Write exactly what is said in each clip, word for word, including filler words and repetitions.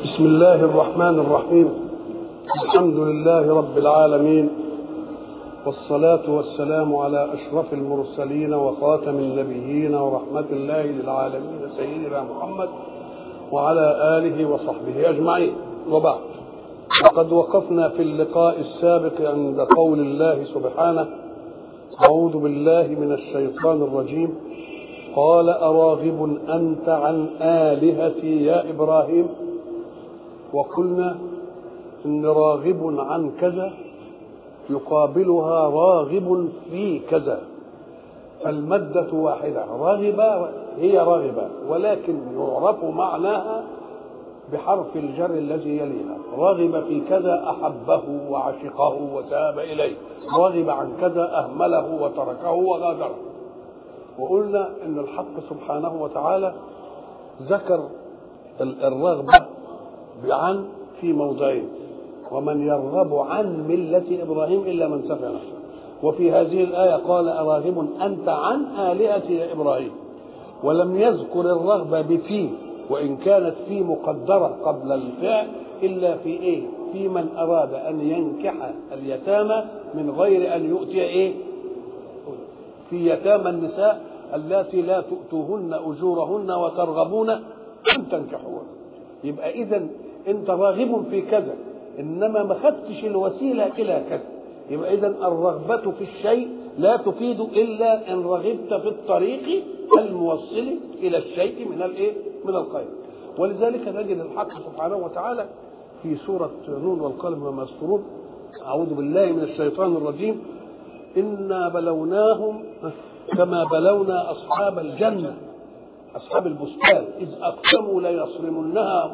بسم الله الرحمن الرحيم. الحمد لله رب العالمين، والصلاة والسلام على أشرف المرسلين وخاتم النبيين ورحمة الله للعالمين سيدنا محمد وعلى آله وصحبه أجمعين، وبعد. وقد وقفنا في اللقاء السابق عند قول الله سبحانه: أعوذ بالله من الشيطان الرجيم. قال: أراغب أنت عن آلهتي يا إبراهيم؟ وقلنا إن راغب عن كذا يقابلها راغب في كذا، فالمادة واحدة. راغب هي راغبة، ولكن يعرف معناها بحرف الجر الذي يليها. راغب في كذا أحبه وعشقه وتاب إليه، راغب عن كذا أهمله وتركه وغادره. وقلنا إن الحق سبحانه وتعالى ذكر الرغبة بعن في موضعين: ومن يرغب عن ملة إبراهيم إلا من سفه نفسه. وفي هذه الآية قال: أراغب أنت عن آلهتي يا إبراهيم، ولم يذكر الرغبة بفي، وإن كانت في مقدرة قبل الفعل، إلا في إيه؟ في من أراد أن ينكح اليتامى من غير أن يؤتي إيه؟ في يتامى النساء اللاتي لا تؤتوهن أجورهن وترغبون أن تنكحوهن. يبقى إذن أنت راغب في كذا، إنما ما خدتش الوسيلة إلى كذا. يبقى إذن الرغبة في الشيء لا تفيد إلا إن رغبت في الطريق الموصل إلى الشيء من الإيه؟ من الخير. ولذلك نجد الحق سبحانه وتعالى في سورة نون والقلم وما يسطرون: أعوذ بالله من الشيطان الرجيم. إنا بلوناهم كما بلونا أصحاب الجنة أصحاب البستان إذ أقسموا ليصرمنها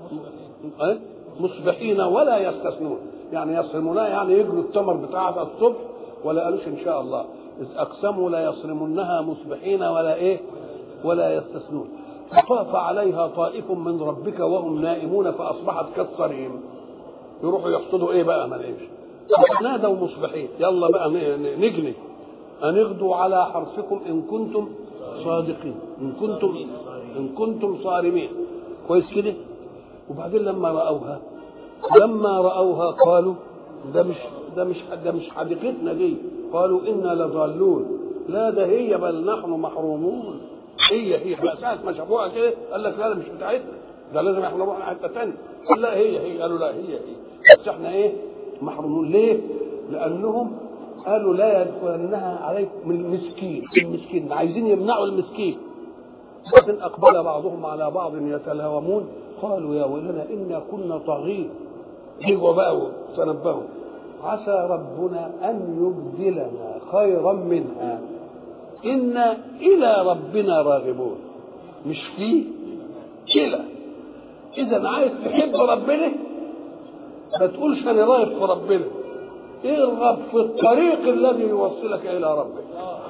مصبحين ولا يستثنون. يعني يصرمونها يعني يجروا التمر بتاعها الصبح ولا قالوش إن شاء الله. إذ أقسموا ليصرمنها مصبحين ولا إيه ولا يستثنون. فطاف عليها طائف من ربك وهم نائمون فأصبحت كالصريم. يروحوا يحصدوا إيه بقى؟ ما ليش. نادوا مصبحين: يلا بقى نجني أن اغدوا على حرثكم إن كنتم صادقين، إن كنتم إن كنتم صارمين. كويس كده. وبعدين لما رأوها لما رأوها قالوا: ده مش ده مش ده مش حديقتنا دي. قالوا: إنا لضالون. لا ده هي، بل نحن محرومون. هي هي بقى ساعة ما شافوها كده قال لك: لا ده مش بتاعتنا، ده لازم احنا نروح لحتة تانية. لا هي هي. قالوا: لا هي هي، بس احنا ايه؟ محرومون. ليه؟ لأنهم قالوا: لا يدخلنها عليكم من المسكين. المسكين عايزين يمنعوا المسكين. لكن أقبل بعضهم على بعض يتلاومون قالوا: يا ويلنا إنا كنا طاغين. جوا بقى وتنبهوا: عسى ربنا أن يبدلنا خيرا منها إنا إلى ربنا راغبون. مش فيه كلا. إذا عايز تحب ربنا ما تقولش أنا راغب في ربنا، ارغب في الطريق الذي يوصلك إلى ربك.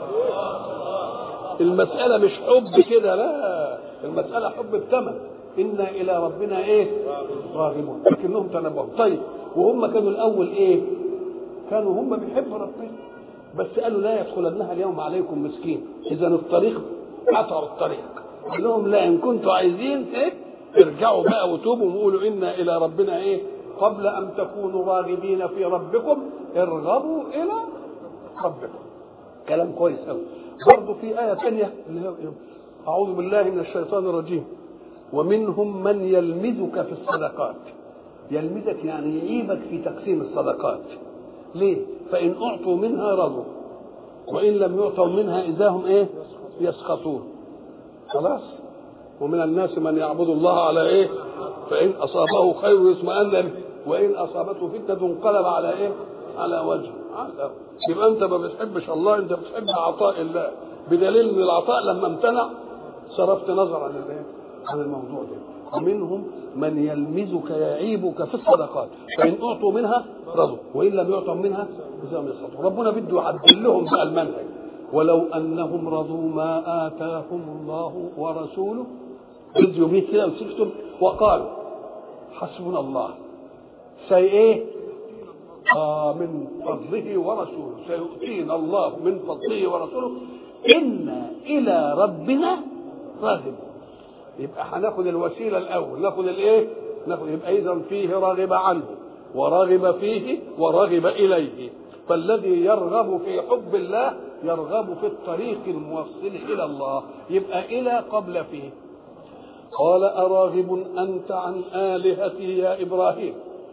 المسألة مش حب كده، لا، المسألة حب الثمن. إنا إلى ربنا إيه؟ راغبون. لكنهم تنبهوا. طيب وهم كانوا الأول إيه؟ كانوا هم بيحبوا ربنا، بس قالوا: لا يدخلنها اليوم عليكم مسكين. إذا الطريق قطعوا الطريق. قال لهم: لا، إن كنتوا عايزين إيه؟ ارجعوا بقى وتوبوا وقولوا إنا إلى ربنا إيه؟ قبل أن تكونوا راغبين في ربكم ارغبوا إلى ربكم. كلام كويس أوي. برضه في آية ثانية اللي هي: أعوذ بالله من الشيطان الرجيم. ومنهم من يلمزك في الصدقات. يلمزك يعني يعيبك في تقسيم الصدقات. ليه؟ فإن أعطوا منها رضوا، وإن لم يعطوا منها إذا هم إيه؟ يسخطون. خلاص. ومن الناس من يعبد الله على إيه؟ فإن أصابه خير يطمئن به، وإن أصابته فتنة انقلب على إيه؟ على وجهه. يبقى أنت ما بتحبش الله، أنت بتحب عطاء الله، بدليل أن العطاء لما امتنع صرفت نظر عن الإيه؟ عن الموضوع ده. ومنهم من يلمزك يعيبك في الصدقات فإن أعطوا منها رضوا وإن لم يعطوا منها إذا هم يسخطون. ربنا بده يعدل لهم بقى المنهج: ولو أنهم رضوا ما آتاهم الله ورسوله بدوا به كده وسكتوا وقالوا حسبنا الله سي ايه آه من فضله ورسوله، سيؤتينا الله من فضله ورسوله إنا إلى ربنا راغبون. يبقى هناخد الوسيله الاول، ناخد الايه يبقى إذن فيه رغب عنه ورغب فيه ورغب إليه. فالذي يرغب في حب الله يرغب في الطريق الموصل إلى الله، يبقى إلى قبل فيه. قال أراغب أنت عن آلهتي يا إبراهيم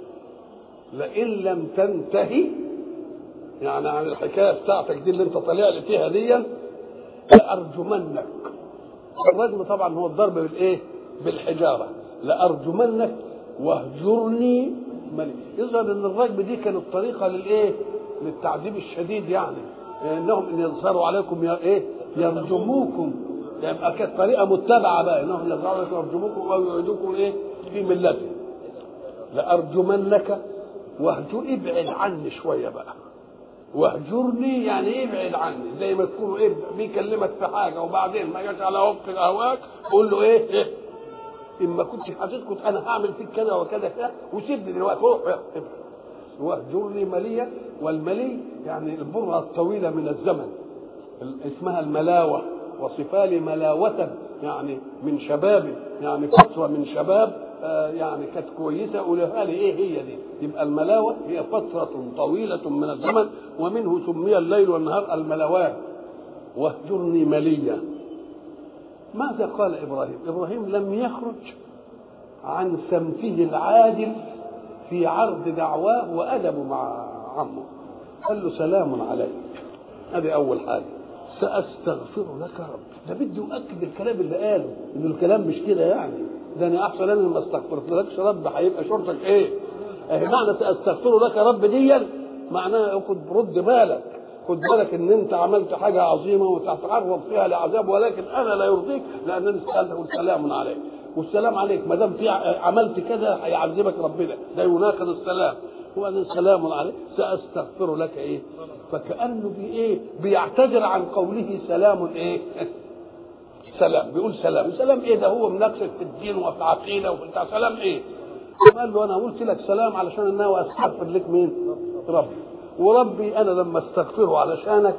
لئن لم تنتهي، يعني عن الحكاية بتاعتك دي اللي انت طالع لي فيها دي لأرجمنك. الرجم طبعا هو الضرب بالايه؟ بالحجارة. لأرجمنك واهجرني ملي. يظهر ان الرجم دي كانت طريقة للايه؟ للتعذيب الشديد، يعني انهم ان يظهروا عليكم يا ايه؟ يرجموكم، يعني كانت طريقة متبعة بقى، انهم يظهروا عليكم يرجموكم او يعيدوكم ايه؟ في ملته. لأرجمنك واهجر، ابعد عني شوية بقى. واهجرني يعني ابعد عني، زي ما تكونوا ايه بيكلمك في حاجه وبعدين ما جاش على وفق هواك قول له ايه, إيه؟ اما كنت حاسسكت انا هعمل فيك كذا وكذا كذا وسيبني دلوقتي روح ابعد. واهجرني مليا، والملي يعني البرهه الطويله من الزمن اسمها الملاوه، وصفالي ملاوه يعني من شباب، يعني فتره من شباب يعني كانت كويسه قولها لي ايه هي دي. يبقى الملاوه هي فتره طويله من الزمن، ومنه سمي الليل والنهار الملاوات. واهجرني مليا. ماذا قال ابراهيم؟ ابراهيم لم يخرج عن سمته العادل في عرض دعواه وادبه مع عمه. قال له سلام عليك، هذه اول حاجه. ساستغفر لك ربي. ده بده يؤكد الكلام اللي قاله، ان الكلام مش كده يعني ده انا احسن انا ما استغفرتلكش رب، هيبقى شرطك ايه؟ اهي معنى ساستغفر لك رب دي معناها خد رد بالك، خد بالك ان انت عملت حاجه عظيمه وتتعرض فيها لعذاب، ولكن انا لا يرضيك لانني سالته سلام عليك. والسلام عليك ما دام في عملت كذا هيعذبك ربنا، ده يناقض السلام. وأنا سلام عليك سأستغفر لك إيه؟ فكأنه بي إيه؟ بيعتذر عن قوله سلام إيه؟ سلام، بيقول سلام، سلام إيه ده؟ هو مناقشك في الدين وفي عقيدة وفي بتاع، سلام إيه؟ قال له أنا قلت لك سلام علشان أنا وأستغفر لك مين؟ ربي. وربي أنا لما استغفره علشانك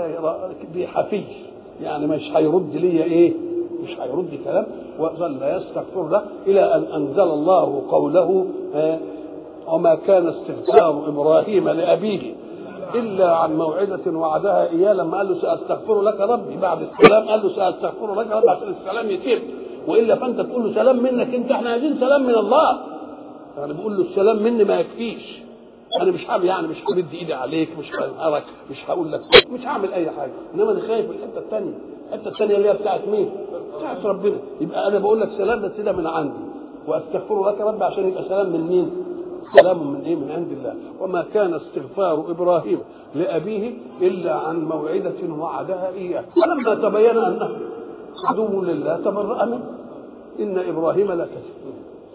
بحفي، يعني مش هيرد لي إيه؟ مش هيرد كلام. وظل يستغفر له إلى أن أنزل الله قوله آه وما كان استغفار إبراهيم لأبيه إلا عن موعدة وعدها إياه. لما قال له سأستغفر لك ربي بعد السلام قال له سأستغفر لك ربي عشان السلام يتم، وإلا فأنت تقول له سلام منك أنت، احنا عايزين سلام من الله. يعني بقول له السلام مني ما يكفيش، أنا مش هعمل يعني مش همد إيدي عليك، مش هنهارك، مش هقول لك، مش هعمل أي حاجة، إنما أنا خايف من الحتة الثانية. الحتة الثانية اللي هي بتاعت مين؟ بتاعت ربنا. يبقى أنا بقول لك سلام بس ده من عندي، وأستغفر لك ربي عشان يبقى سلام من مين؟ سلام من ايه؟ من عند الله. وما كان استغفار ابراهيم لابيه الا عن موعده وعدها اياه، فلما تبين انه عدو لله تبرأ منه. ان ابراهيم لكذب.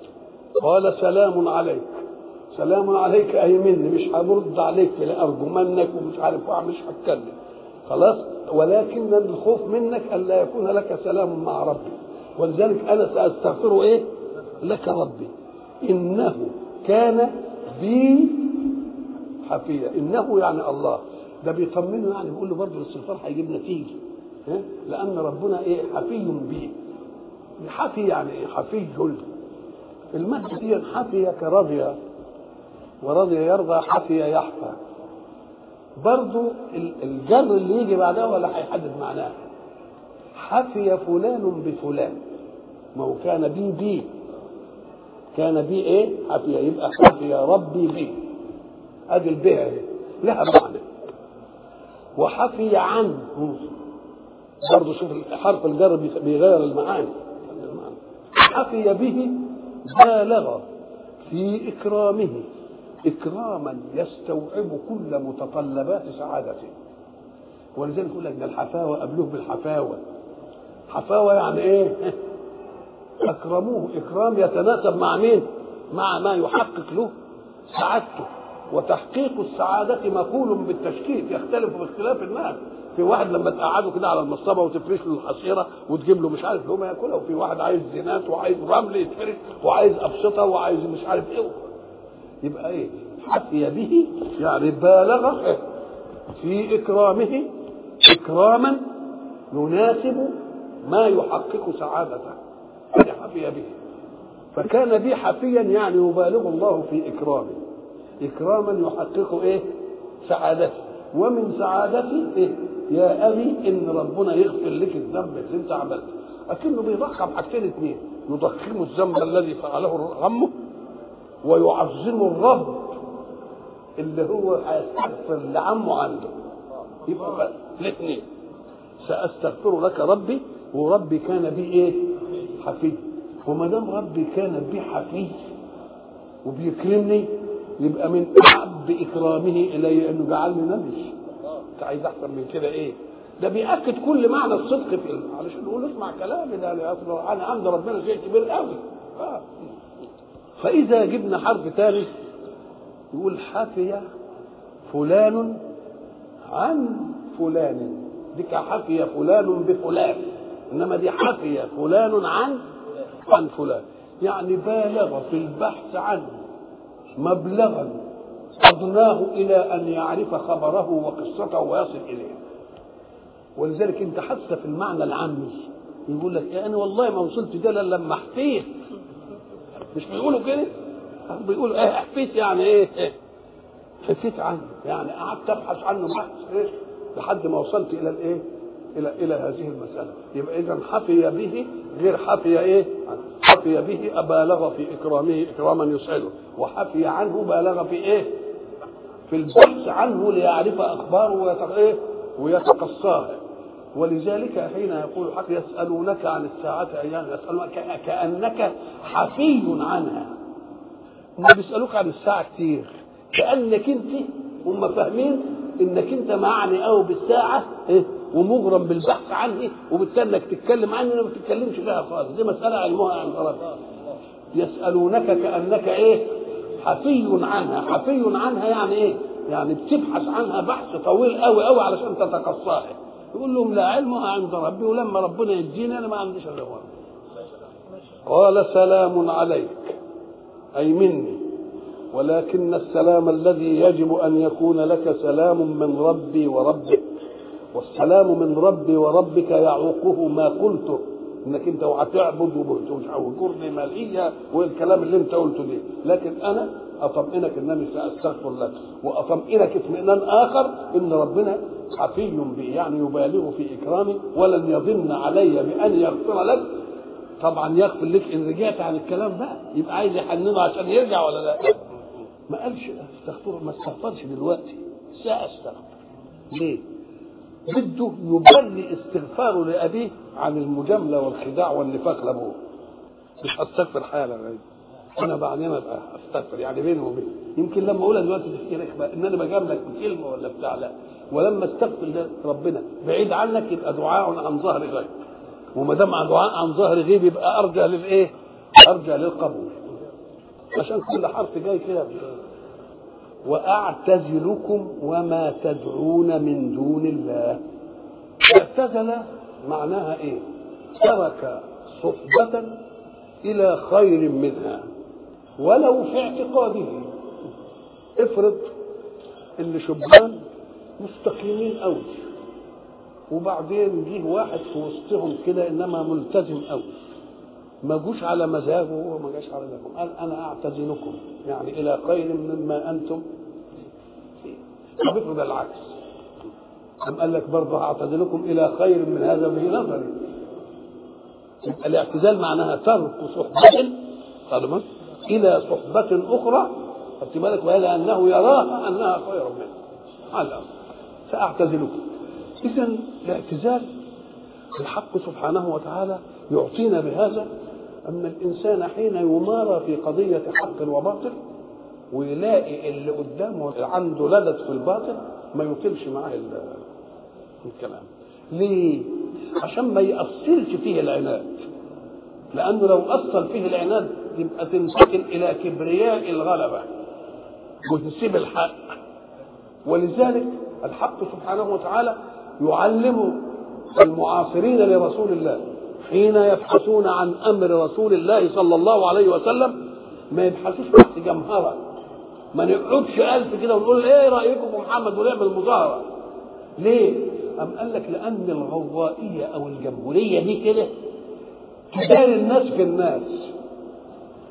قال سلام عليك. سلام عليك اي مني، مش هرد عليك لارجمنك ومش عارف مش هتكلم خلاص، ولكن الخوف منك الا يكون لك سلام مع ربي، ولذلك انا ساستغفر ايه لك ربي انه كان بي حفيا. انه يعني الله، ده بيطمنه، يعني بيقول له برضه الاستغفار هيجيب نتيجه، لان ربنا ايه؟ حفي به. حفي يعني ايه؟ حفي. المادة دي حفي كرضي، ورضي يرضى، حفي يحفى. برضه الجر اللي يجي بعدها ولا هيحدد معناه. حفي فلان بفلان، ما هو كان بي بي كان بي ايه؟ حفي، يبقى حفي ربي بي، ادي الباء لها معنى. وحفي عنه برضه، شوف حرف الجر بيغير المعاني. حفي به بالغ في اكرامه اكراما يستوعب كل متطلبات سعادته. ولذلك يقول لك ده الحفاوه قبلوه بالحفاوه. حفاوه يعني ايه؟ أكرموه إكرام يتناسب مع مين؟ مع ما يحقق له سعادته. وتحقيق السعادة مقول بالتشكيك، يختلف باختلاف الناس. في واحد لما تقعده كده على المصطبة وتفرش له الحصيرة وتجيب له مش عارف له ما ياكلها، وفي واحد عايز زينات وعايز رمل يتفرش وعايز أبسطة وعايز مش عارف إيه. يبقى إيه؟ حفي به يعني بالغ في إكرامه إكراما يناسب ما يحقق سعادته. حفي به. فكان بي حفيا يعني يبالغ الله في إكرامه، إكراما يحقق إيه؟ سعادتي. ومن سعادتي إيه؟ يا أبي إن ربنا يغفر لك الذنب اللي أنت عملته. لكنه بيضخم حاجتين اثنين، يضخم الذنب الذي فعله غمه، ويعظم الرب اللي هو هيستغفر لعمه عنده. يبقى الاثنين، سأستغفر لك ربي، وربي كان بي ايه؟ حفي. وما دام ربي كان بي حفي وبيكرمني، يبقى من احب اكرامه الي انه جعلني نبي. انت عايز احسن من كده ايه؟ ده بيأكد كل معنى الصدق في علشان نقول اسمع كلامي ده، انا عند ربنا شيء كبير قوي. آه. فاذا جبنا حرف ثالث يقول حفي فلان عن فلان، دي حفي فلان بفلان، انما دي حفي فلان عن عن فلان، يعني بالغ في البحث عنه مبلغا أدناه إلى أن يعرف خبره وقصته ويصل إليه. ولذلك أنت حتى في المعنى العامي يقول لك أنا والله ما وصلت ده إلا لما حفيت، مش بيقولوا كده؟ بيقولوا إيه حفيت يعني إيه؟ حفيت عنه، يعني قعدت أبحث عنه بحث إيه؟ لحد ما وصلت إلى الإيه؟ إلى إلى هذه المسألة. يبقى إذا حفي به غير حفي إيه؟ حفي به أبالغ في إكرامه إكراما يسعده، وحفي عنه بالغ في إيه؟ في البحث عنه ليعرف أخباره إيه؟ ويتقصاه. ولذلك حين يقول حق يسألونك عن الساعة أيام، يسألونك كأنك حفي عنها. هم بيسألوك عن الساعة كتير كأنك أنت هم فاهمين إنك أنت معني أو بالساعة إيه؟ ومغرم بالبحث عنه، وبالتالي انك تتكلم عنه ما بتتكلمش فيها خالص، دي مسألة علمها عن ربنا. يسألونك كأنك ايه؟ حفي عنها. حفي عنها يعني ايه؟ يعني بتبحث عنها بحث طويل قوي قوي علشان تتقصاها. يقول لهم لا علمها عند ربي، ولما ربنا يديني انا ما عنديش الا هو. قال سلام عليك اي مني، ولكن السلام الذي يجب ان يكون لك سلام من ربي وربك، والسلام من ربي وربك يعوقه ما قلته انك انت وهتعبد وجرني ماليه والكلام اللي انت قلته ده. لكن انا اطمئنك انني ساستغفر لك، واطمئنك اطمئنان اخر ان ربنا حفي بي، يعني يبالغ في اكرامي ولن يظن علي بان يغفر لك. طبعا يغفر لك ان رجعت عن الكلام بقى، يبقى عايز يحننه عشان يرجع ولا لا؟ ما قالش استغفر، ما استغفرش دلوقتي، ساستغفر. ليه؟ بده يبرئ استغفاره لأبيه عن المجاملة والخداع والنفاق لأبوه. مش هستغفر حالا أنا بعدين أبقى أستغفر يعني بيني وبينه. يمكن لما أقولها دلوقتي تفتكر إن أنا بجاملك بكلمة ولا بتاع، لا. ولما استغفر ربنا بعيد عنك يبقى دعاء عن ظهر غيب، وما دام دعاء عن ظهر غيب يبقى أرجى للإيه؟ أرجى للقبول. عشان كل حرف جاي كده. وأعتزلكم وما تدعون من دون الله. اعتزل معناها ايه؟ ترك صحبة إلى خير منها ولو في اعتقاده. افرض اللي شبان مستقيمين قوي، وبعدين جه واحد في وسطهم كده انما ملتزم قوي، ما جوش على مزاجه وما جاش على مزاجهم، قال انا اعتزلكم يعني الى خير مما انتم فيه. طب افرض العكس، أم قال لك برضه اعتزلكم الى خير من هذا به نظري. يبقى الاعتزال معناها ترك صحبة طالما الى صحبة اخرى، خدت بالك، وهذا انه يراها انها خير منه. على ساعتزلكم. اذا الاعتزال الحق سبحانه وتعالى يعطينا بهذا أن الإنسان حين يمارى في قضية حق وباطل ويلاقي اللي قدامه عنده لدد في الباطل ما يطلش معاه الكلام. ليه؟ عشان ما يأصلش فيه العناد، لأنه لو أصل فيه العناد يبقى تنتقل إلى كبرياء الغلبة وتسيب الحق. ولذلك الحق سبحانه وتعالى يعلم المعاصرين لرسول الله حين يبحثون عن امر رسول الله صلى الله عليه وسلم ما يبحثوش بحث جمهره، ما نقعدش الف كده ونقول ايه رايكم في محمد ونعمل مظاهره. ليه؟ ام قال لك لان الغوائيه او الجمهوريه دي كده تدار الناس في الناس،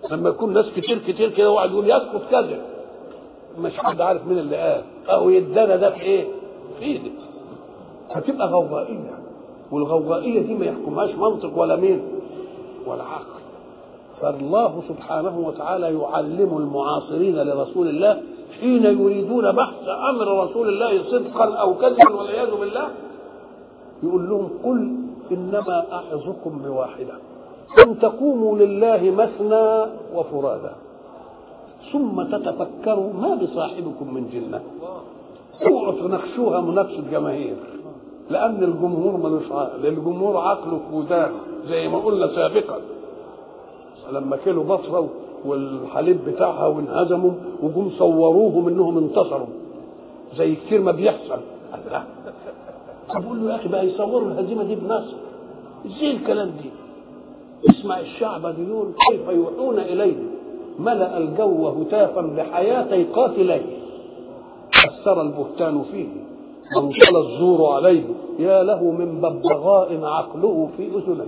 لما يكون ناس كتير كتير كده واحد يقول يسقط كذا مش حد عارف مين اللي قال او يدانا ده في ايه في ايده هتبقى غوغائيه والغوغائيه دي ما يحكمهاش منطق ولا مين ولا عقل. فالله سبحانه وتعالى يعلم المعاصرين لرسول الله حين يريدون بحث امر رسول الله صدقا او كذبا والعياذ بالله يقول لهم قل انما اعظكم بواحده ان تقوموا لله مثنى وفرادا ثم تتفكروا ما بصاحبكم من جنه. اوعوا تناقشوها مناقشه جماهير لان الجمهور ملوش عقل، الجمهور عقله في ودانه زي ما قلنا سابقا لما كلوا بصره والحليب بتاعها وانهزموا وجم صوروهم انهم انتصروا زي كتير ما بيحصل. بقول له يا اخي بقى يصوروا الهزيمه دي بنصر ازاي الكلام دي؟ اسمع الشعب ديون كيف يوحون اليه ملأ الجو هتافا بحياتي قاتليه أثر البهتان فيه وانطلى الزور عليه يا له من ببغاء عقله في اذنيه.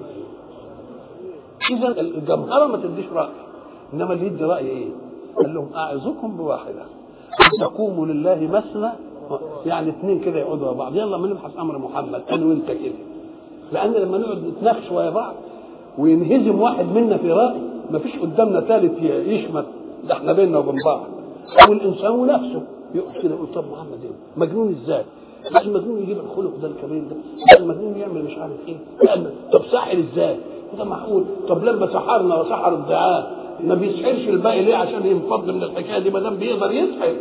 اذا الجمهره ما تديش راي انما اللي يدي راي ايه؟ قال لهم اعظكم بواحده ان تقوموا لله مثنى يعني اثنين كده يقعدوا مع بعض يلا ما نبحث امر محمد انا وانت كده لان لما نقعد نتناقش ويا بعض وينهزم واحد منا في راي ما فيش قدامنا ثالث يشمت ده احنا بيننا وبين بعض او الانسان ونفسه يقعد كده يقول طب محمد ايه مجنون ازاي؟ مش المجنون يجيب الخلق ده الكبير ده المجنون يعمل مش عارف ايه طب ساحر ازاي؟ ده معقول؟ طب لما سحرنا وسحر الدعاء ما بيسحرش الباقي ليه عشان ينفض من الحكايه دي ما دام بيقدر يسحر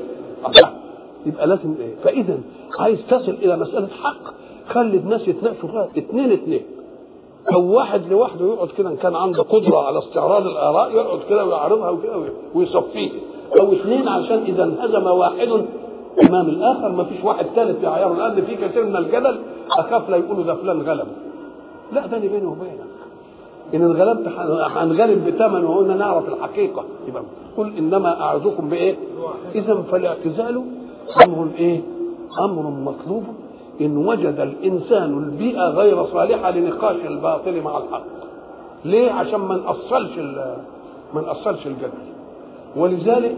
يبقى لازم ايه؟ فاذا عايز تصل الى مساله حق خلي الناس يتناقشوا فيها اثنين اثنين او واحد لوحده يقعد كده ان كان عنده قدره على استعراض الاراء يقعد كده ويعرضها وكده ويصفيه او اثنين عشان اذا انهزم واحد امام الاخر ما فيش واحد ثالث يعيره لان في كثير من الجدل اخاف لا يقولوا ده فلان غلب لا ده بيني وبينك ان انغلبت هنغلب بثمن وقلنا نعرف الحقيقه يبقى قل انما اعظكم بايه؟ اذا فالاعتزال امر ايه؟ امر مطلوب ان وجد الانسان البيئه غير صالحه لنقاش الباطل مع الحق. ليه؟ عشان ما نأصلش ما نأصلش الجدل. ولذلك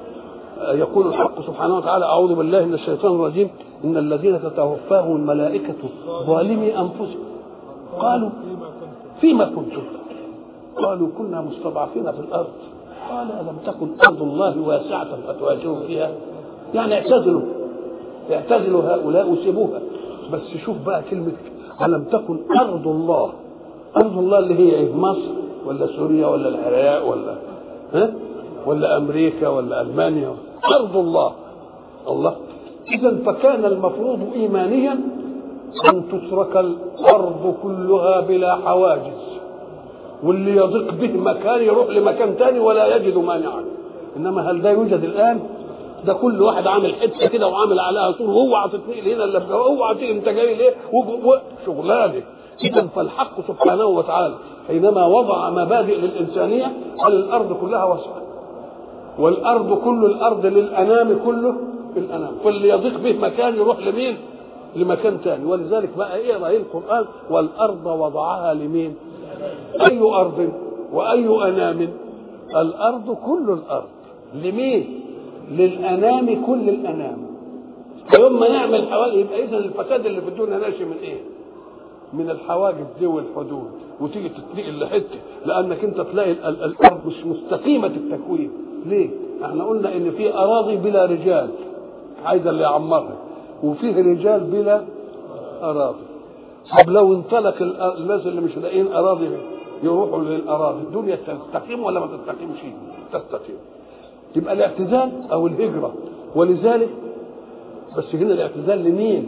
يقول الحق سبحانه وتعالى اعوذ بالله من الشيطان الرجيم ان الذين تتوفاهم الملائكه ظالمي انفسهم قالوا فيما كنتم؟ قالوا كنا مستضعفين في الارض قال الم تكن ارض الله واسعه فتهاجروا فيها يعني اعتزلوا اعتزلوا هؤلاء وسيبوها. بس شوف بقى كلمه الم تكن ارض الله ارض الله اللي هي ايه؟ مصر ولا سوريا ولا العراق ولا ها ولا امريكا ولا المانيا ارض الله الله. اذا فكان المفروض ايمانيا أن تترك الأرض كلها بلا حواجز واللي يضيق به مكان يروح لمكان تاني ولا يجد مانعا. إنما هل ده يوجد الآن؟ ده كل واحد عامل حتة كده وعامل عليها سور واوعى تتنقل هنا اللي اوعى تيجي انت جاي ليه وشغلانه. إذا فالحق سبحانه وتعالى حينما وضع مبادئ للإنسانية قال الأرض كلها واسعة والأرض كل الأرض للأنام كله الأنام فاللي يضيق به مكان يروح لمين؟ لمكان تاني. ولذلك بقى ايه رأي القرآن والأرض وضعها لمين؟ أي أرض وأي أنام؟ الأرض كل الأرض لمين؟ للأنام كل الأنام. فيوم ما نعمل حواجز يبقى إذا الفساد اللي في الدنيا ناشئ من إيه؟ من الحواجز دي والحدود وتيجي تتنقل لحته لأنك أنت تلاقي الأرض مش مستقيمة التكوين. ليه؟ احنا قلنا إن في أراضي بلا رجال عايزة اللي يعمرها وفيه رجال بلا أراضي. طب لو انطلق الناس اللي مش لاقيين أراضي يروحوا للأراضي الدنيا تستقيم ولا ما تستقيمش؟ تستقيم. يبقى الاعتزال أو الهجرة. ولذلك بس هنا الاعتزال لمين؟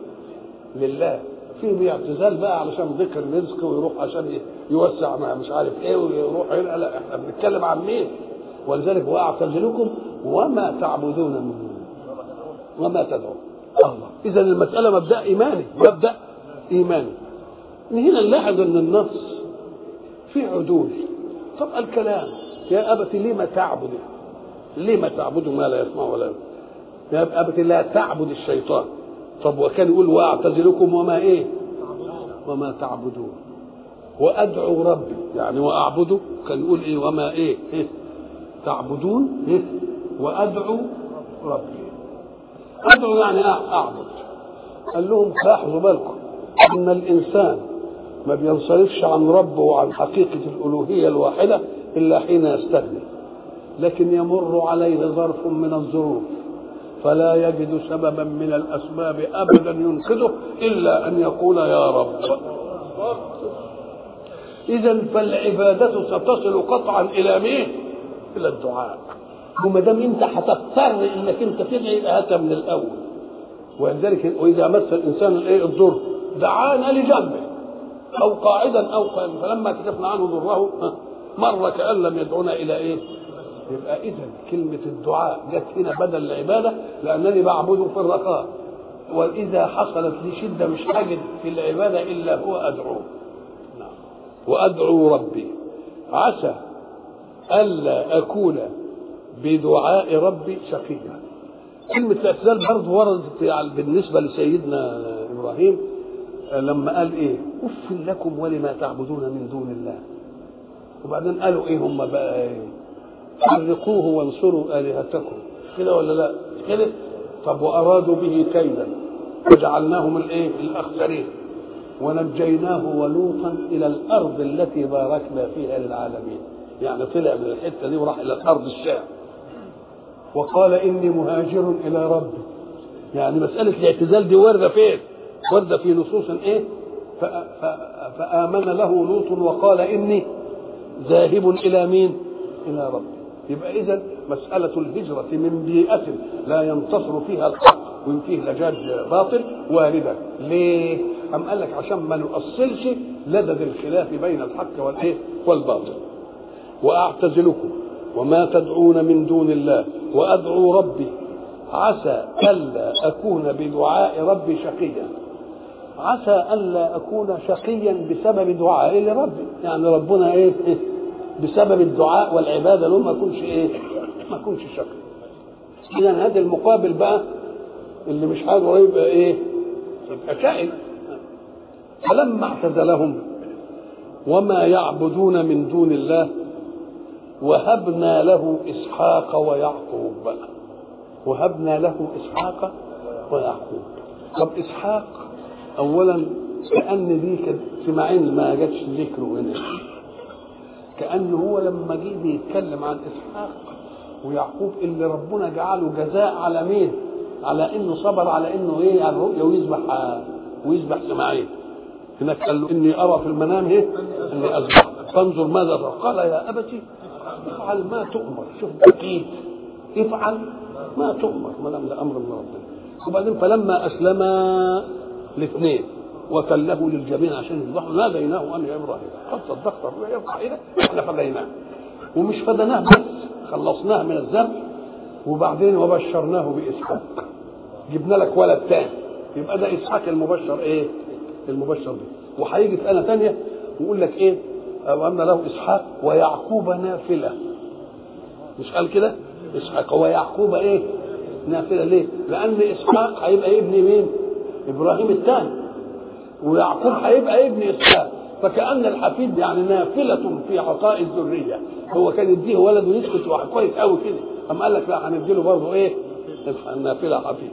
لله. فيه اعتزال بقى علشان ذكر الرزق ويروح عشان يوسع ما مش عارف ايه ويروح هنا. لا احنا بنتكلم عن مين؟ ولذلك واعتزلكم وما تعبدون من دون وما تدعون الله. إذا المسألة مبدأ إيماني مبدأ إيماني. من هنا نلاحظ أن النص في عدول. طب الكلام يا أبت لما تعبد لما تعبد ما لا يسمع ولا يا أبت لا تعبد الشيطان. طب وكان يقول واعتزلكم وما إيه وما تعبدون. وأدعو ربي يعني وأعبده، كان يقول إيه وما إيه, إيه تعبدون إيه وأدعو ربي. أدعو يعني أعبد. قال لهم فاحظوا بالكم إن الإنسان ما بينصرفش عن ربه وعن حقيقة الألوهية الواحدة إلا حين يستغني، لكن يمر عليه ظرف من الظروف فلا يجد سببا من الأسباب أبدا ينقذه إلا أن يقول يا رب. إذن فالعبادة ستصل قطعا إلى مين؟ إلى الدعاء. وما دام أنت هتضطر إنك أنت تدعي هاتها من الأول. ولذلك وإذا مس الإنسان الإيه الضر دعانا لجنبه أو قاعدا أو قائما فلما كشفنا عنه ضره مر كأن لم يدعونا إلى إيه؟ يبقى إذن كلمة الدعاء جت هنا بدل العبادة لأنني بعبده في الرخاء، وإذا حصلت لي شدة مش هجد في العبادة إلا هو أدعوه. نعم. وأدعو ربي عسى ألا أكون بدعاء ربي شقيا. كلمة الاعتزال برضه وردت بالنسبة لسيدنا إبراهيم لما قال إيه أف لكم ولما تعبدون من دون الله. وبعدين قالوا إيه هم بقى إيه حرقوه وانصروا آلهتكم كده ولا لا كده. طب وأرادوا به كيدا وجعلناهم الإيه الأخسرين ونجيناه ولوطا إلى الأرض التي باركنا فيها للعالمين. يعني طلع من الحتة دي وراح إلى الأرض الشام وقال إني مهاجر إلى ربي. يعني مسألة الاعتزال دي وردة فين؟ وردة في نصوص إيه فآمن له لوط وقال إني ذاهب إلى مين؟ إلى ربي. يبقى إذن مسألة الهجرة من بيئة لا ينتصر فيها الحق وفيه لجاج باطل واردة. ليه؟ أم قال لك عشان ما نؤصلش لدد الخلاف بين الحق والإيه والباطل. وأعتزلكم وما تدعون من دون الله وأدعو ربي عسى ألا أكون بدعاء ربي شقيا. عسى ألا أكون شقيا بسبب دعائي لربي، يعني ربنا إيه, إيه بسبب الدعاء والعبادة لهم ما أكونش إيه ما أكونش شقي. إذن هذا المقابل بقى اللي مش قادر يبقى إيه يبقى شقي. فلما اعتزلهم وما يعبدون من دون الله وهبنا له إسحاق ويعقوب. بقى وهبنا له إسحاق ويعقوب. طب إسحاق أولا كأن دي سماعين ما جاتش ذكره هنا، كأنه هو لما جه يتكلم عن إسحاق ويعقوب اللي ربنا جعله جزاء على مين؟ على إنه صبر على إنه إيه على الرؤيا ويذبح ويذبح سماعين. هناك قال له إني أرى في المنام إيه إني أذبح فانظر ماذا قال يا أبتي افعل ما تؤمر. شوف أكيد افعل ما تؤمر ما لم لأمر من ربنا. وبعدين فلما أسلم الاثنين وكله للجبين عشان يذبحوا ناديناه أن يا إبراهيم قد صدقت الرؤيا يرفع إليه إحنا فديناه. ومش فدناه بس خلصناه من الذنب وبعدين وبشرناه بإسحاق جبنا لك ولد تاني. يبقى ده إسحاق المبشر إيه المبشر به. وهيجي في آية ثانية ويقول لك إيه وأن له إسحاق ويعقوب نافلة. مش قال كده إسحاق ويعقوب إيه نافلة. ليه؟ لأن إسحاق هيبقى ابن مين؟ إبراهيم الثاني ويعقوب هيبقى ابن إسحاق. فكأن الحفيد يعني نافلة في عطاء الذرية. هو كان يديه ولد ويسكت واحد كويس قوي كده أما قال لك لا هنديله برضه إيه النافلة حفيد.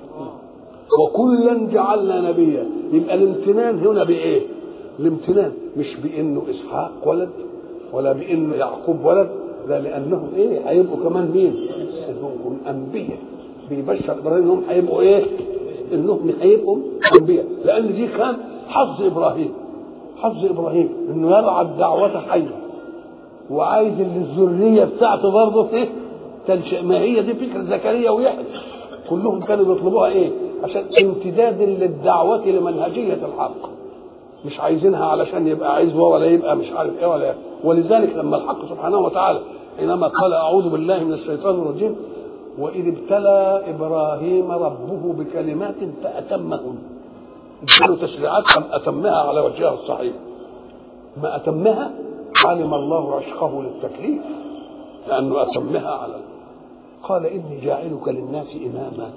وكلا جعلنا نبيا. يبقى الامتنان هنا بإيه؟ الامتنان مش بانه اسحاق ولد ولا بانه يعقوب ولد، لا لانهم ايه هيبقوا كمان مين؟ انهم انبياء. بيبشر ابراهيم انهم هيبقوا ايه؟ انهم هيبقوا انبياء. لان دي كان حظ ابراهيم حظ ابراهيم انه يرعى الدعوه حيه وعايز الذريه بتاعته برضه ايه تنشئ. ما هي دي فكره زكريا ويحيى كلهم كانوا بيطلبوها ايه؟ عشان امتداد للدعوه لمنهجيه الحق. مش عايزينها علشان يبقى عزوه ولا يبقى مش عارف ايه ولا. ولذلك لما الحق سبحانه وتعالى حينما قال اعوذ بالله من الشيطان الرجيم واذ ابتلى ابراهيم ربه بكلمات فاتمهن. اداله تشريعات اتمها على وجهها الصحيح. ما اتمها علم الله عشقه للتكليف لانه اتمها على. قال اني جاعلك للناس اماما.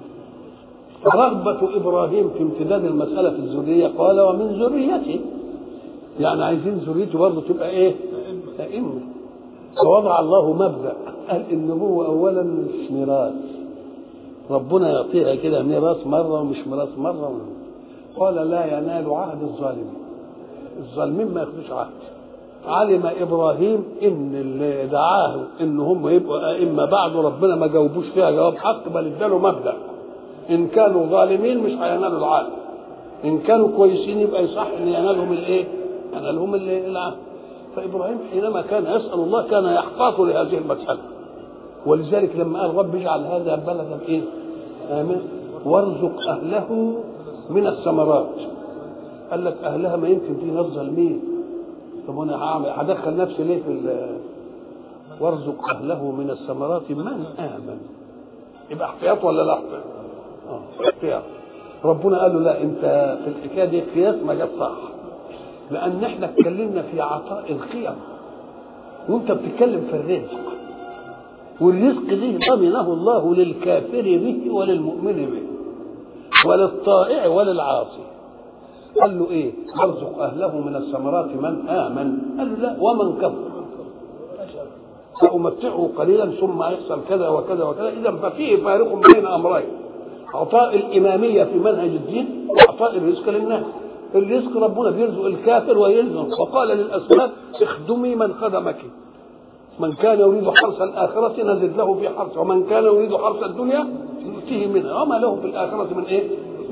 رغبة إبراهيم في امتداد المسألة في الذرية قال ومن ذريتي. يعني عايزين ذريته برضه تبقى ايه؟ ائمه. فوضع الله مبدا، قال النبوه اولا مش ميراث، ربنا يعطيها كده ميراث مره ومش ميراث مره. قال لا ينال عهد الظالمين، الظالمين ما ياخدوش عهد. علم ابراهيم ان اللي دعاه ان هم يبقوا ائمه بعد ربنا ما جاوبوش فيها جواب حق، بل اداله مبدا ان كانوا ظالمين مش هينالوا العهد، ان كانوا كويسين يبقى يصح ان ينالهم الايه؟ ينالهم العهد. فابراهيم حينما كان يسال الله كان يحتاط لهذه المساله، ولذلك لما قال رب اجعل هذا بلدا ايه؟ امن وارزق اهله من الثمرات. قال لك اهلها ما يمكن في ناس ظالمين، طب انا هعمل هدخل نفسي ليه في وارزق اهله من الثمرات من امن، يبقى احتياط ولا لا احتياط؟ اه احتياط. ربنا قال له لا، انت في الحكايه دي قياس ما جت صح، لان احنا اتكلمنا في عطاء القيم وانت بتتكلم في الرزق، والرزق دي ضمنه الله للكافر به وللمؤمن به وللطائع وللعاصي. قال له ايه؟ ارزق اهله من الثمرات من امن. قال له لا، ومن كفر سأمتعه قليلا ثم يحصل كذا وكذا وكذا. اذا ففيه فارق بين امرين، عطاء الاماميه في منهج الدين وعطاء الرزق للناس. الرزق ربنا بيرزق الكافر ويلزم، وقال للاسباب اخدمي من خدمك، من كان يريد حرث الاخره نزد له في حرثه، ومن كان يريد حرث الدنيا نؤتيه منها وما له في الاخره من ايه؟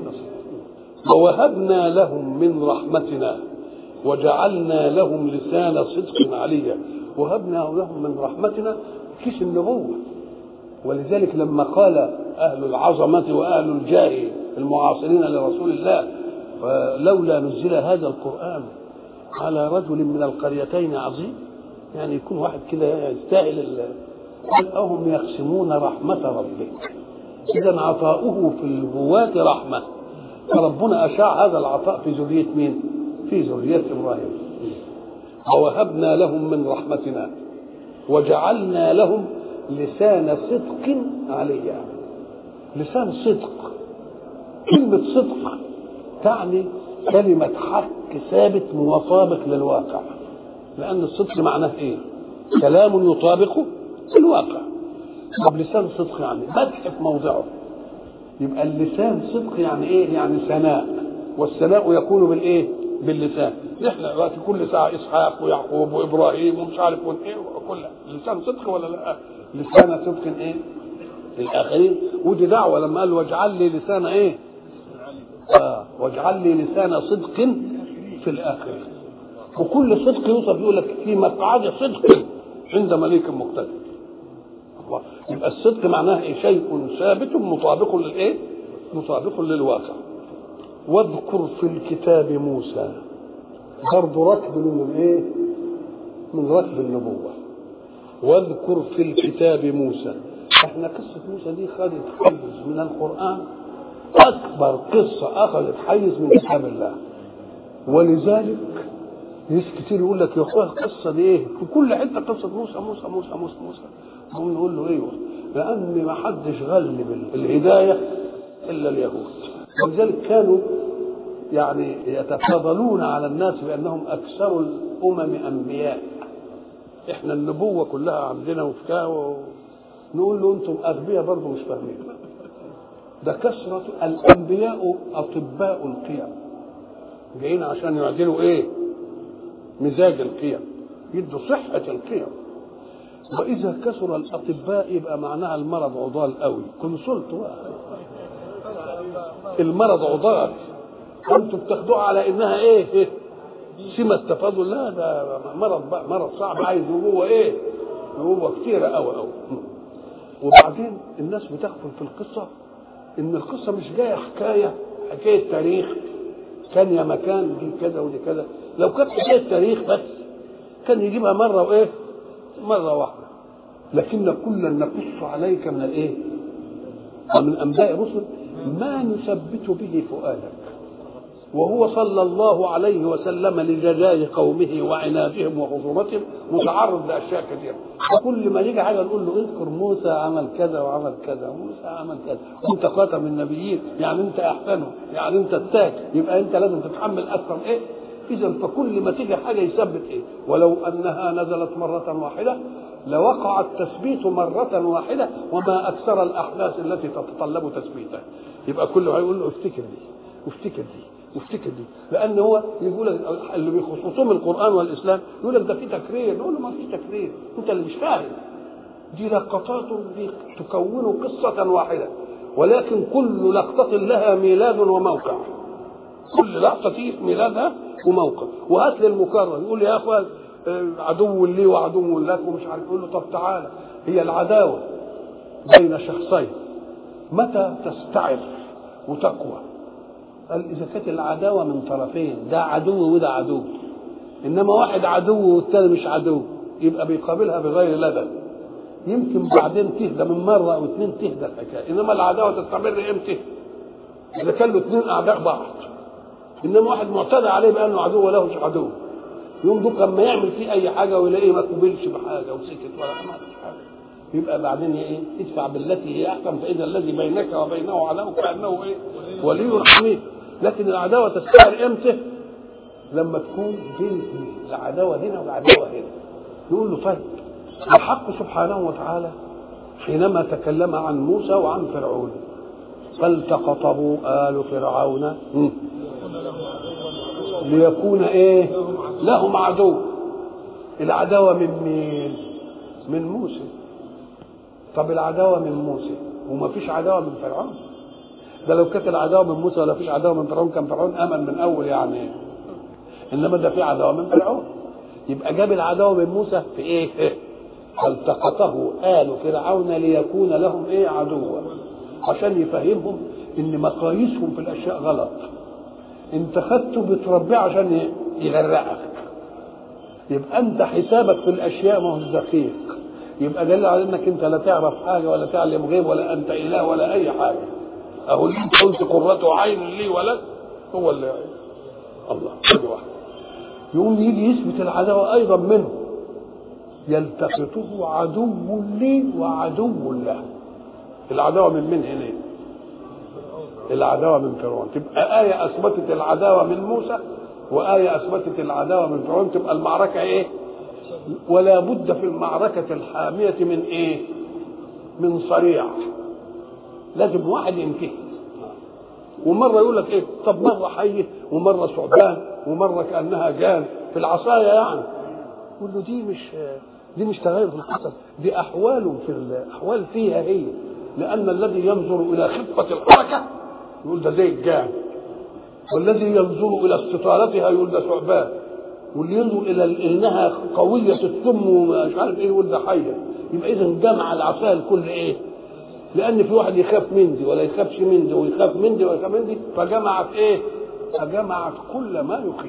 ووهبنا لهم من رحمتنا وجعلنا لهم لسان صدق عليا. وهبنا لهم من رحمتنا كيس النبوة. ولذلك لما قال أهل العظمة وأهل الجاه المعاصرين لرسول الله لولا نزل هذا القرآن على رجل من القريتين عظيم، يعني يكون واحد كده يستاهل، قال أهم يقسمون رحمة ربك. إذا عطاؤه في النبوات رحمة، فربنا أشاع هذا العطاء في ذرية مين؟ في ذرية إبراهيم. ووهبنا لهم من رحمتنا وجعلنا لهم لسان صدق عليا. لسان صدق، كلمة صدق تعني كلمة حق ثابت مطابق للواقع، لأن الصدق معناه إيه؟ كلام يطابق الواقع. طب لسان صدق يعني مدح في موضعه، يبقى اللسان صدق يعني ايه؟ يعني ثناء، والثناء يكون بالايه؟ باللسان. احنا دلوقتي كل ساعه اسحاق ويعقوب وابراهيم ومش عارف ايه وكل لسان صدق ولا لا؟ لسان صدق ايه؟ للاخرين. ودي دعوه لما قال واجعل لي لسان ايه؟ اه واجعل لي لسان صدق في الاخرين. وكل صدق يوصف يقول لك في مقعد صدق عند مليك مقتدر. يبقى الصدق معناه إيه؟ شيء ثابت مطابق للايه؟ مطابق للواقع. واذكر في الكتاب موسى، برضه رتب من ايه؟ من رتب النبوه. واذكر في الكتاب موسى. احنا قصه موسى دي خدت حيز من القران، اكبر قصه اخذت حيز من كتاب الله. ولذلك ناس كتير يقول لك يا اخويا القصه دي ايه؟ في كل حته قصه موسى موسى موسى موسى موسى. هم نقول له ايوه، لان ما حدش غلب الهدايه الا اليهود. ولذلك كانوا يعني يتفاضلون على الناس بانهم اكثر الامم انبياء. احنا النبوه كلها عندنا وفكاه، نقول له انتم اغبياء برضه مش فاهمين. ده كثره الانبياء اطباء القيم، جايين عشان يعدلوا ايه؟ مزاج القيم، يدوا صحه القيم. واذا كثر الاطباء يبقى معناها المرض عضال قوي. كونسلت المرض عضال، انتوا بتاخدوها على انها ايه؟ ايه سمه التفاضل. لا، ده مرض بقى، مرض صعب عايز نبوه ايه؟ نبوه كتيره قوي قوي. وبعدين الناس بتغفل في القصه ان القصه مش جايه حكايه حكايه تاريخ كان يا مكان دي كذا ودي كذا. لو كانت حكايه تاريخ بس كان يجيبها مره وايه؟ مره واحده. لكن كلا نقص عليك من الايه؟ ومن انباء الرسل ما نثبت به فؤادك. وهو صلى الله عليه وسلم لجزاء قومه وعنادهم وخصومتهم متعرض لاشياء كثيره. وكل ما يجي حاجه نقول له اذكر موسى عمل كذا وعمل كذا، موسى عمل كذا، انت خاتم النبيين، يعني انت احسنهم، يعني انت التاج، يبقى انت لازم تتحمل اكثر ايه؟ إذا فكل ما تيجي حاجة يثبت إيه؟ ولو أنها نزلت مرة واحدة لوقع التثبيت مرة واحدة وما أكثر الأحداث التي تتطلب تثبيتها. يبقى كله هيقول له افتكر دي وافتكر دي وافتكر دي، لأن هو يقول اللي بخصوصهم القرآن والإسلام يقول لك ده في تكرير، نقول له ما فيش تكرير، أنت اللي مش فاهم. دي لقطات تكون قصة واحدة، ولكن كل لقطة لها ميلاد وموقع، كل لقطة فيه ميلادها وموقع. وهات لي المكرر يقول يا أخوان عدو لي وعدو لك ومش عارف، يقول له طب تعالى، هي العداوة بين شخصين متى تستعر وتقوى؟ قال إذا كانت العداوة من طرفين، ده عدو وده عدو، إنما واحد عدو والتاني مش عدو، يبقى بيقابلها بغير لدى، يمكن بعدين تهدى من مرة أو اتنين تهدى الحكاية. إنما العداوة تستمر إمتى؟ إذا كان له اتنين أعداء بعض، إنما واحد معتدى عليه بأنه عدو وله مش عدو، يوم دوك لما يعمل فيه أي حاجة ويلاقيه ما قبلش بحاجة وسكت ولا عمل حاجة، يبقى بعدين إيه؟ ادفع بالتي هي أحسن فإذا الذي بينك وبينه عداوة كأنه إيه؟ ولي حميد. لكن العداوة تستمر إمتى؟ لما تكون بين العداوة هنا والعداوة هنا. نقول له طيب، الحق سبحانه وتعالى حينما تكلم عن موسى وعن فرعون فالتقطه آل فرعون ليكون ايه لهم عدو. العداوة من مين؟ من موسى. طب العداوة من موسى وما فيش عداوة من فرعون؟ ده لو كانت العداوة من موسى ولا فيش عداوة من فرعون كان فرعون امن من اول يعني، انما ده في عداوة من فرعون. يبقى جاب العداوة من موسى في ايه؟ فالتقطه آل فرعون ليكون لهم ايه؟ عدوا، عشان يفهمهم ان مقاييسهم في الاشياء غلط. انت خدته بتربيه عشان يغرقك، يبقى انت حسابك في الاشياء ما هو دقيق، يبقى دل على انك انت لا تعرف حاجه ولا تعلم غيب ولا انت اله ولا اي حاجه. اهو اللي انت قلت قرة عين لي ولد هو اللي يعني. الله كده واحد يقوم يجي يثبت العداوه ايضا منه، يلتقطه عدو لي وعدو له. العداوه من من هنا؟ العداوه من فرعون. تبقى آية أثبتت العداوة من موسى وآية أثبتت العداوة من فرعون، تبقى المعركة إيه؟ ولا بد في المعركة الحامية من إيه؟ من صريع، لازم واحد ينتهي. ومرة يقول لك إيه؟ طب مرة حية ومرة ثعبان ومرة كأنها جان في العصاية يعني. يقول له دي مش دي مش تغير في القصص، دي أحوال في الأحوال فيها هي، لأن الذي ينظر إلى خفة الحركة يقول ده زي الجان، والذي ينظر إلى استطالتها يقول ده ثعبان، واللي ينظر إلى إنها قوية السم ومش عارف إيه يقول ده حية. يبقى إذا جمع العصاية الكل إيه؟ لأن في واحد يخاف من دي ولا يخافش من دي ويخاف من دي ويخاف من دي، فجمعت إيه؟ فجمعت كل ما يخيف.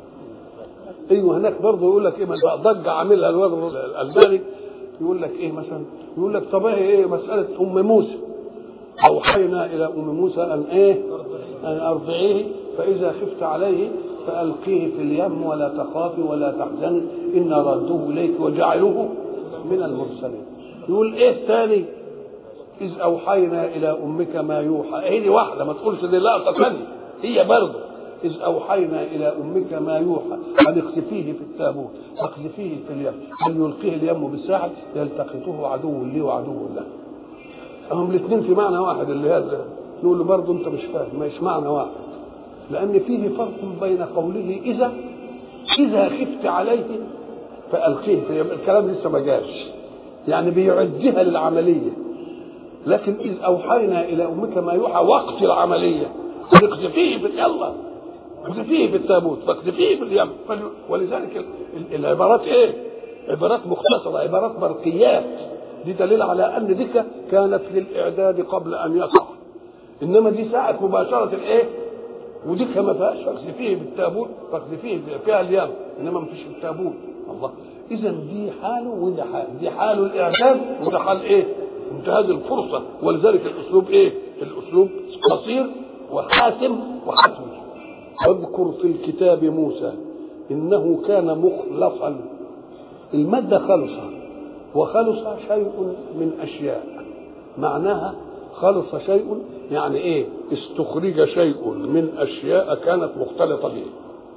ايوه هناك برضه يقول لك ايه ضجه عاملها الواد الالباني، يقول لك ايه مثلا؟ يقول لك طب ايه مساله ام موسى؟ اوحينا الى ام موسى ان ايه؟ ان ارضعيه فاذا خفت عليه فالقيه في اليم ولا تخافي ولا تحزني ان رادوه اليك وجعلوه من المرسلين. يقول ايه الثاني؟ اذ اوحينا الى امك ما يوحى. ايه دي واحده، ما تقولش دي لقطه ثانيه، هي برضه إذ أوحينا إلى أمك ما يوحى أن اقذفيه في التابوت فاقذفيه في اليم فليلقيه اليم بالساحل يلتقطه عدو لي وعدو له. هم الاثنين في معنى واحد اللي هذا. نقول له برضه أنت مش فاهم، مش معنى واحد، لأن فيه فرق بين قوله إذا إذا خفت عليه فألقيه في اليم. الكلام لسه ما جاش، يعني بيعدها للعملية. لكن إذ أوحينا إلى أمك ما يوحى وقت العملية فاقذفيه في يلا اقذفيه في التابوت فاقذفيه في اليم. ولذلك العبارات ايه؟ عبارات مختصره، عبارات برقيات. دي دليل على ان دي كانت للاعداد قبل ان يقع، انما دي ساعه مباشره الايه؟ ودي ما فيهاش فاقذفيه بالتابوت فاقذفيه فيها اليم، انما ما فيش التابوت. الله، اذا دي حاله وده حال، دي حال الاعداد وده حال ايه؟ انتهاز الفرصه. ولذلك الاسلوب ايه؟ الاسلوب قصير وحاسم وحتمي. واذكر في الكتاب موسى إنه كان مخلصا. المادة خلصة، وخلص شيء من أشياء، معناها خلص شيء يعني إيه؟ استخرج شيء من أشياء كانت مختلطة به.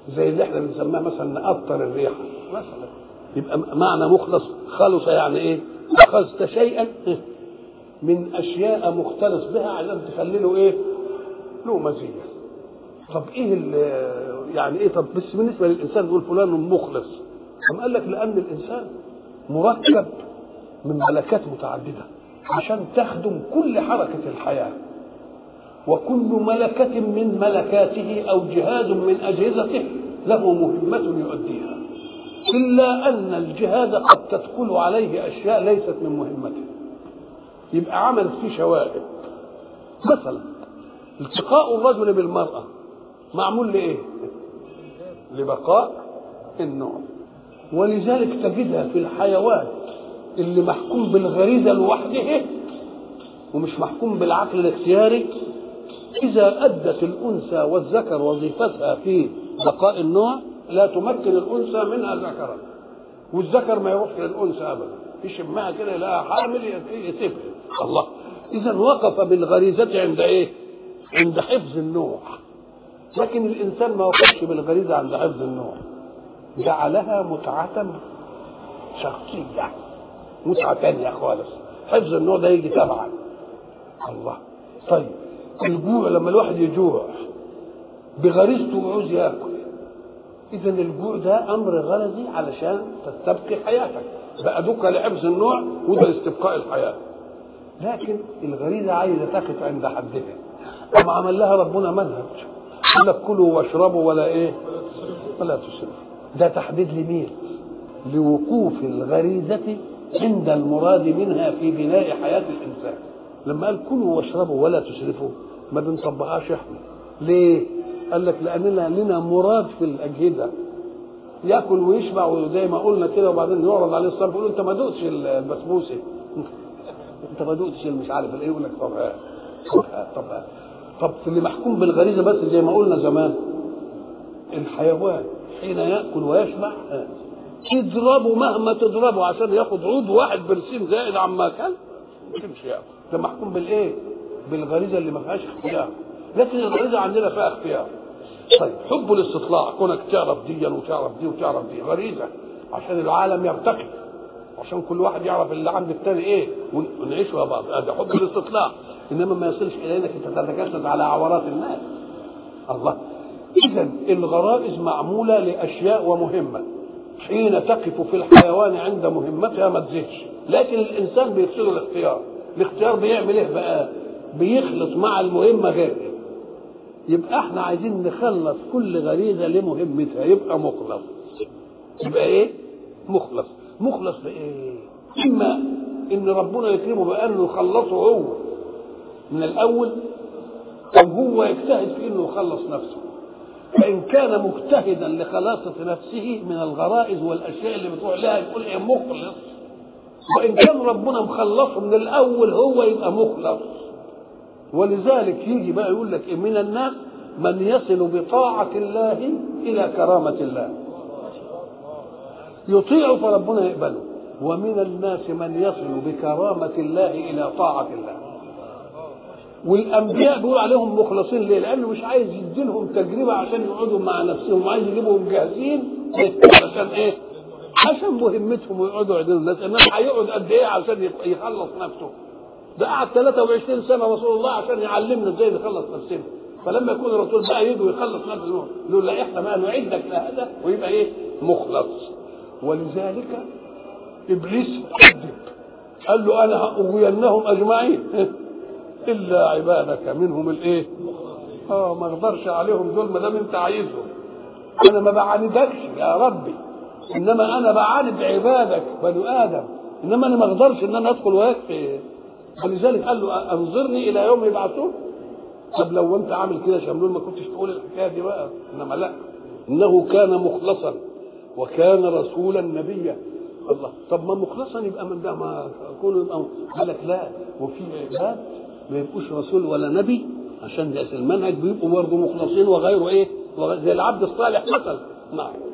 زي اللي احنا بنسميها مثلا نقطر الريحه مثلا، يبقى معنى مخلص خلص يعني ايه؟ اخذت شيئا من اشياء مختلص بها عشان تخلي له ايه؟ له مزيه. طب ايه يعني ايه؟ طب بس بالنسبه للانسان يقول فلان مخلص، قام قال لك لان الانسان مركب من ملكات متعدده عشان تخدم كل حركه الحياه، وكل ملكه من ملكاته او جهاز من اجهزته له مهمه يؤديها، الا ان الجهاز قد تدخل عليه اشياء ليست من مهمته، يبقى عمل فيه شوائب. مثلا التقاء الرجل بالمراه معمول لايه؟ لبقاء النوع. ولذلك تجدها في الحيوان اللي محكوم بالغريزه لوحده ومش محكوم بالعقل الاختياري، اذا ادت الانثى والذكر وظيفتها في بقاء النوع لا تمكن الانثى منها ذكرا، والذكر ما يروحش للانثى ابدا، يشمها كده يلاقيها حامل يسيبها. الله، اذا وقف بالغريزه عند ايه؟ عند حفظ النوع. لكن الانسان ما وقفش بالغريزه عند حفظ النوع، جعلها متعه شخصيه، متعه ثانيه خالص. حفظ النوع ده يجي تبعا. الله، طيب الجوع لما الواحد يجوع بغريزته وعاوز ياكل، اذا الجوع ده امر غرزي علشان تستبقي حياتك، بقى دوكا لحفظ النوع وده لاستبقاء الحياه. لكن الغريزه عايزه تقف عند حدها، اما عمل لها ربنا منهج، قال لك كلوا واشربوا ولا ايه؟ ولا تسرفوا. ده تحديد لمين؟ لوقوف الغريزه عند المراد منها في بناء حياه الانسان. لما قال كلوا واشربوا ولا تسرفوا ما بنطبقهاش احنا. ليه؟ قال لك لاننا لنا مراد في الاجهزه، ياكل ويشبع وزي ما قلنا كده، وبعدين يعرض عليه الصرف يقول له انت ما دقتش البسبوسه، انت ما دقتش مش عارف الايه، يقول لك طب ها طب ها طب ها طب اللي محكوم بالغريزه بس زي ما قلنا زمان. الحيوان حين ياكل ويشبع تضربه مهما تضربه عشان ياخد عود واحد برسيم زائد عما كان مش ياكل، ده محكوم بالايه؟ بالغريزه اللي ما فيهاش اختيار. لكن الغريزه عندنا فيها اختيار. طيب حب الاستطلاع، كونك تعرف دي وتعرف دي وتعرف دي، غريزه عشان العالم يرتقي، عشان كل واحد يعرف اللي عند الثاني ايه ونعيش مع بعض، هذا حب الاستطلاع. انما ما يصلش الى انك انت تتجسد على عورات الناس. الله، اذا الغرائز معموله لاشياء ومهمه، حين تقف في الحيوان عند مهمتها ما تزيدش. لكن الانسان بيفسد الاختيار. الاختيار بيعمل ايه بقى؟ بيخلط مع المهمه غيره. يبقى احنا عايزين نخلص كل غريزه لمهمتها، يبقى مخلص. يبقى ايه؟ مخلص. مخلص بايه؟ اما ان ربنا يكرمه بانه يخلصه هو من الاول، او هو يجتهد في انه يخلص نفسه. فان كان مجتهدا لخلاصه نفسه من الغرائز والاشياء اللي بتروح لها يقول ايه؟ مخلص. وان كان ربنا مخلصه من الاول هو يبقى مخلص. ولذلك يجي بقى يقول لك إيه؟ من الناس من يصل بطاعة الله إلى كرامة الله، يطيع فربنا يقبله. ومن الناس من يصل بكرامة الله إلى طاعة الله. والأنبياء بيقول عليهم مخلصين ليه؟ لأنه مش عايز يديلهم تجربة عشان يقعدوا مع نفسهم، عايز يجيبهم جاهزين عشان إيه؟ عشان مهمتهم ويقعدوا يعدلوا الناس. إنما هيقعد قد إيه عشان يخلص نفسه؟ ده قعد ثلاثة وعشرين سنة رسول الله عشان يعلمنا ازاي نخلص نفسنا. فلما يكون الرسول بقى يجي ويخلص نفسه يقول لا احنا بقى نعدك لهذا ويبقى ايه؟ مخلص. ولذلك ابليس كذب، قال له انا اغوينهم اجمعين الا عبادك منهم الايه؟ اه ما اقدرش عليهم دول ما دام انت عايزهم. انا ما بعاندكش يا ربي، انما انا بعاند عبادك بنو ادم، انما انا ما اقدرش ان انا ادخل ويكفي. ولذلك قال له انظرني الى يوم يبعثون. طب لو انت عامل كده شملون ما كنتش تقول الحكايه دي بقى. انما لا، انه كان مخلصا وكان رسولا نبيا. الله، طب ما مخلصا يبقى من ده ما يكون يبقى. قال لك لا، وفي عباد ما يبقوش رسول ولا نبي عشان ده المنهج بيبقوا برضه مخلصين وغيره ايه؟ زي العبد الصالح مثلا. نعم.